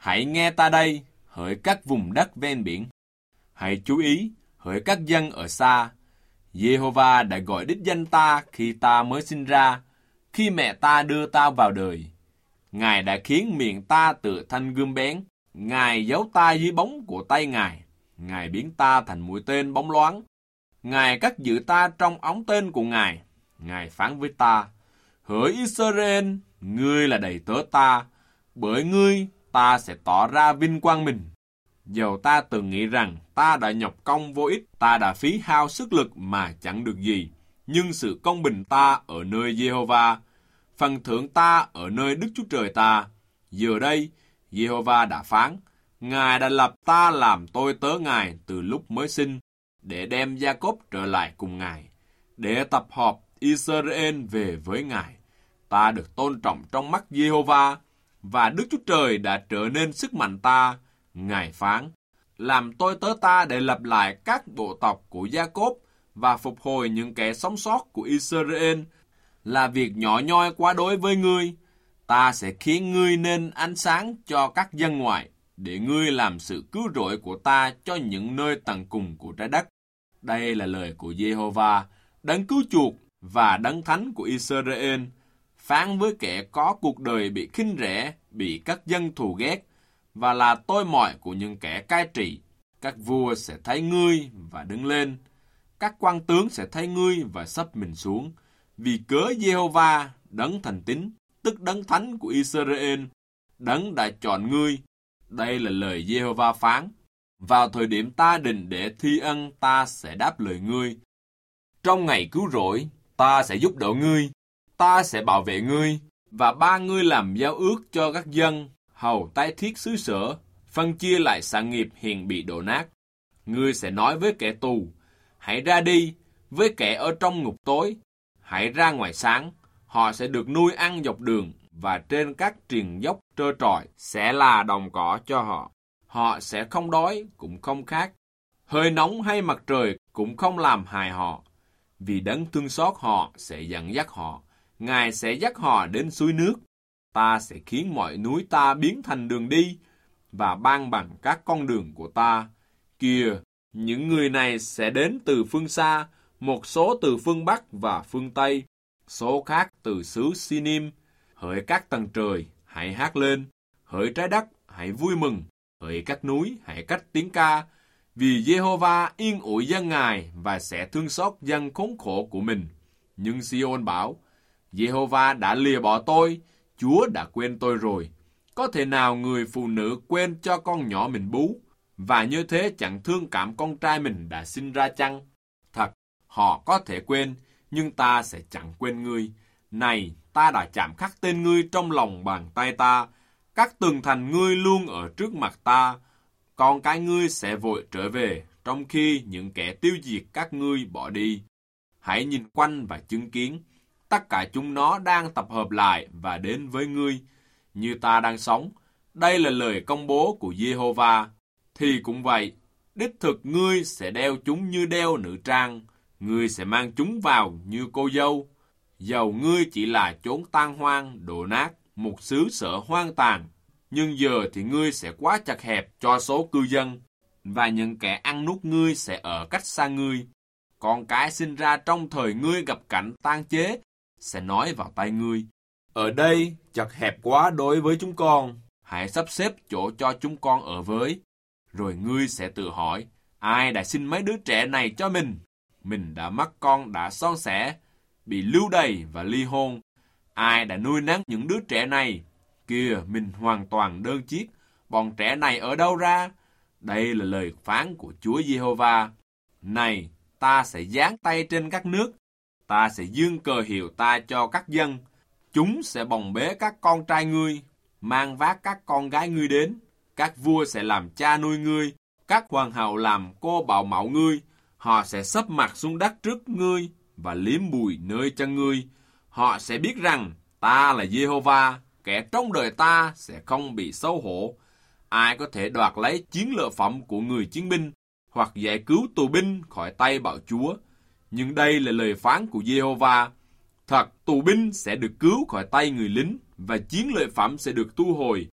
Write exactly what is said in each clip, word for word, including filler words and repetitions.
Hãy nghe ta đây, hỡi các vùng đất ven biển. Hãy chú ý, hỡi các dân ở xa. Giê-hô-va đã gọi đích danh ta khi ta mới sinh ra, khi mẹ ta đưa ta vào đời. Ngài đã khiến miệng ta tựa thanh gươm bén. Ngài giấu ta dưới bóng của tay Ngài. Ngài biến ta thành mũi tên bóng loáng. Ngài cất giữ ta trong ống tên của Ngài. Ngài phán với ta: hỡi Israel, ngươi là đầy tớ ta, bởi ngươi ta sẽ tỏ ra vinh quang mình. Dầu ta từng nghĩ rằng ta đã nhọc công vô ích, ta đã phí hao sức lực mà chẳng được gì, nhưng sự công bình ta ở nơi Giê-hô-va, phần thưởng ta ở nơi Đức Chúa Trời ta. Giờ đây, Giê-hô-va đã phán, Ngài đã lập ta làm tôi tớ Ngài từ lúc mới sinh, để đem Gia-cốp trở lại cùng Ngài, để tập hợp Israel về với Ngài. Ta được tôn trọng trong mắt Giê-hô-va, và Đức Chúa Trời đã trở nên sức mạnh ta. Ngài phán, làm tôi tớ ta để lập lại các bộ tộc của Gia-cốp và phục hồi những kẻ sống sót của Israel là việc nhỏ nhoi quá đối với ngươi. Ta sẽ khiến ngươi nên ánh sáng cho các dân ngoại, để ngươi làm sự cứu rỗi của ta cho những nơi tận cùng của trái đất. Đây là lời của Giê-hô-va, đấng cứu chuộc và đấng thánh của Israel, phán với kẻ có cuộc đời bị khinh rẻ, bị các dân thù ghét, và là tôi mọi của những kẻ cai trị. Các vua sẽ thấy ngươi và đứng lên, các quan tướng sẽ thấy ngươi và sấp mình xuống, vì cớ Giê-hô-va, đấng thành tín, tức đấng thánh của Israel, đấng đã chọn ngươi. Đây là lời Giê-hô-va phán. Vào thời điểm ta định để thi ân, ta sẽ đáp lời ngươi. Trong ngày cứu rỗi, ta sẽ giúp đỡ ngươi, ta sẽ bảo vệ ngươi, và ba ngươi làm giao ước cho các dân, hầu tái thiết xứ sở, phân chia lại sản nghiệp hiện bị đổ nát. Ngươi sẽ nói với kẻ tù, hãy ra đi, với kẻ ở trong ngục tối, hãy ra ngoài sáng. Họ sẽ được nuôi ăn dọc đường, và trên các triền dốc trơ trọi sẽ là đồng cỏ cho họ. Họ sẽ không đói, cũng không khát. Hơi nóng hay mặt trời cũng không làm hại họ, vì đấng thương xót họ sẽ dẫn dắt họ. Ngài sẽ dắt họ đến suối nước. Ta sẽ khiến mọi núi ta biến thành đường đi, và ban bằng các con đường của ta. Kìa, những người này sẽ đến từ phương xa, một số từ phương Bắc và phương Tây, số khác từ xứ Sinim. Hỡi các tầng trời, hãy hát lên. Hỡi trái đất, hãy vui mừng. Hỡi các núi, hãy cất tiếng ca. Vì Giê-hô-va yên ủi dân Ngài và sẽ thương xót dân khốn khổ của mình. Nhưng Si-ôn bảo, Giê-hô-va đã lìa bỏ tôi, Chúa đã quên tôi rồi. Có thể nào người phụ nữ quên cho con nhỏ mình bú, và như thế chẳng thương cảm con trai mình đã sinh ra chăng? Thật, họ có thể quên, nhưng ta sẽ chẳng quên ngươi. Này, ta đã chạm khắc tên ngươi trong lòng bàn tay ta. Các tường thành ngươi luôn ở trước mặt ta. Con cái ngươi sẽ vội trở về, trong khi những kẻ tiêu diệt các ngươi bỏ đi. Hãy nhìn quanh và chứng kiến. Tất cả chúng nó đang tập hợp lại và đến với ngươi. Như ta đang sống, đây là lời công bố của Giê-hô-va. Thì cũng vậy, đích thực ngươi sẽ đeo chúng như đeo nữ trang. Ngươi sẽ mang chúng vào như cô dâu. Dầu ngươi chỉ là chốn tan hoang, đổ nát, một xứ sở hoang tàn. Nhưng giờ thì ngươi sẽ quá chật hẹp cho số cư dân, và những kẻ ăn nuốt ngươi sẽ ở cách xa ngươi. Con cái sinh ra trong thời ngươi gặp cảnh tan chế sẽ nói vào tai ngươi, ở đây chật hẹp quá đối với chúng con, hãy sắp xếp chỗ cho chúng con ở với. Rồi ngươi sẽ tự hỏi, ai đã sinh mấy đứa trẻ này cho mình? Mình đã mất con đã son sẻ, bị lưu đày và ly hôn. Ai đã nuôi nấng những đứa trẻ này? Kìa, mình hoàn toàn đơn chiếc, bọn trẻ này ở đâu ra? Đây là lời phán của Chúa Giê-hô-va. Này, ta sẽ giáng tay trên các nước, ta sẽ dương cờ hiệu ta cho các dân. Chúng sẽ bồng bế các con trai ngươi, mang vác các con gái ngươi đến. Các vua sẽ làm cha nuôi ngươi, các hoàng hậu làm cô bảo mẫu ngươi. Họ sẽ sấp mặt xuống đất trước ngươi và liếm bụi nơi chân ngươi. Họ sẽ biết rằng ta là Giê-hô-va, kẻ trong đời ta sẽ không bị xấu hổ. Ai có thể đoạt lấy chiến lợi phẩm của người chiến binh, hoặc giải cứu tù binh khỏi tay bạo chúa? Nhưng đây là lời phán của Giê-hô-va. Thật, tù binh sẽ được cứu khỏi tay người lính, và chiến lợi phẩm sẽ được thu hồi.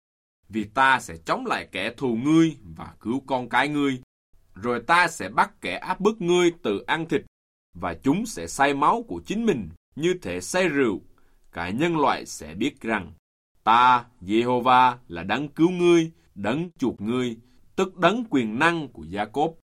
vì ta sẽ chống lại kẻ thù ngươi và cứu con cái ngươi. Rồi ta sẽ bắt kẻ áp bức ngươi từ ăn thịt, và chúng sẽ say máu của chính mình như thể say rượu. Cả nhân loại sẽ biết rằng ta, Giê-hô-va, là đấng cứu ngươi, đấng chuộc ngươi, tức đấng quyền năng của Gia-cốp.